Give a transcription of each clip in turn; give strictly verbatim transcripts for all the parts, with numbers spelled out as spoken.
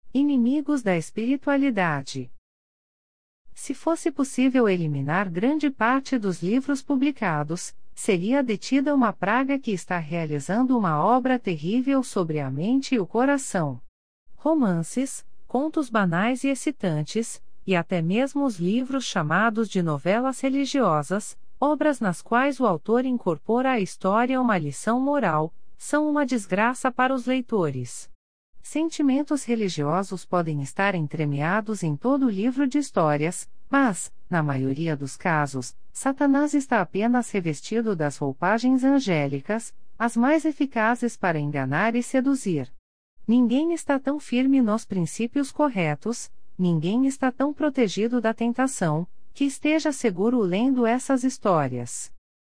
Inimigos da espiritualidade. Se fosse possível eliminar grande parte dos livros publicados, seria detida uma praga que está realizando uma obra terrível sobre a mente e o coração. Romances, contos banais e excitantes, e até mesmo os livros chamados de novelas religiosas, obras nas quais o autor incorpora à história uma lição moral, são uma desgraça para os leitores. Sentimentos religiosos podem estar entremeados em todo o livro de histórias, mas, na maioria dos casos, Satanás está apenas revestido das roupagens angélicas, as mais eficazes para enganar e seduzir. Ninguém está tão firme nos princípios corretos, ninguém está tão protegido da tentação, que esteja seguro lendo essas histórias.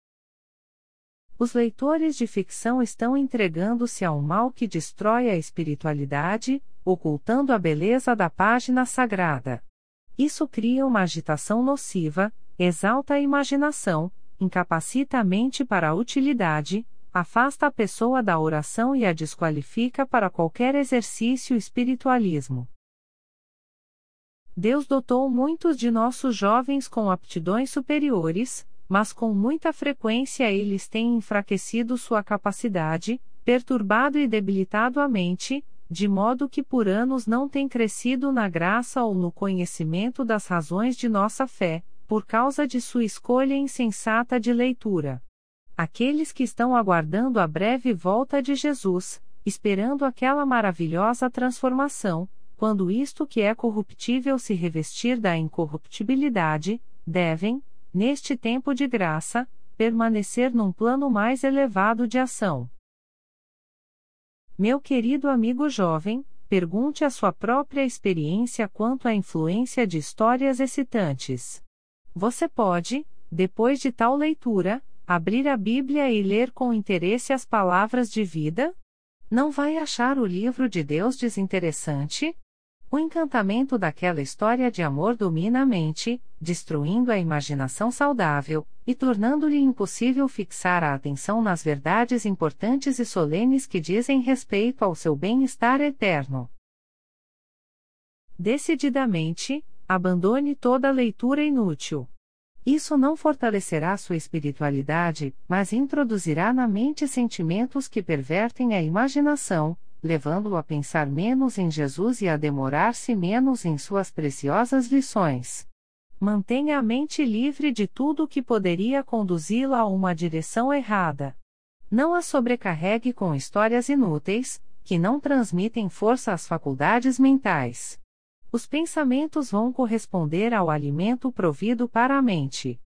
Os leitores de ficção estão entregando-se a um mal que destrói a espiritualidade, ocultando a beleza da página sagrada. Isso cria uma agitação nociva, exalta a imaginação, incapacita a mente para a utilidade, afasta a pessoa da oração e a desqualifica para qualquer exercício espiritualismo. Deus dotou muitos de nossos jovens com aptidões superiores, mas com muita frequência eles têm enfraquecido sua capacidade, perturbado e debilitado a mente, de modo que por anos não têm crescido na graça ou no conhecimento das razões de nossa fé, por causa de sua escolha insensata de leitura. Aqueles que estão aguardando a breve volta de Jesus, esperando aquela maravilhosa transformação, quando isto que é corruptível se revestir da incorruptibilidade, devem, neste tempo de graça, permanecer num plano mais elevado de ação. Meu querido amigo jovem, pergunte a sua própria experiência quanto à influência de histórias excitantes. Você pode, depois de tal leitura, abrir a Bíblia e ler com interesse as palavras de vida? Não vai achar o livro de Deus desinteressante? O encantamento daquela história de amor domina a mente, destruindo a imaginação saudável, e tornando-lhe impossível fixar a atenção nas verdades importantes e solenes que dizem respeito ao seu bem-estar eterno. Decididamente, abandone toda leitura inútil. Isso não fortalecerá sua espiritualidade, mas introduzirá na mente sentimentos que pervertem a imaginação, levando-o a pensar menos em Jesus e a demorar-se menos em suas preciosas lições. Mantenha a mente livre de tudo que poderia conduzi-la a uma direção errada. Não a sobrecarregue com histórias inúteis, que não transmitem força às faculdades mentais. Os pensamentos vão corresponder ao alimento provido para a mente.